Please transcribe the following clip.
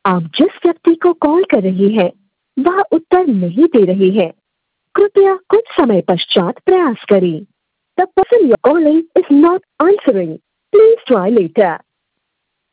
आप जिस व्यक्ति को कॉल कर रही हैं, वह उत्तर नहीं दे रही है। कृपया कुछ समय पश्चात प्रयास करें। The person you're calling is not answering. Please try later.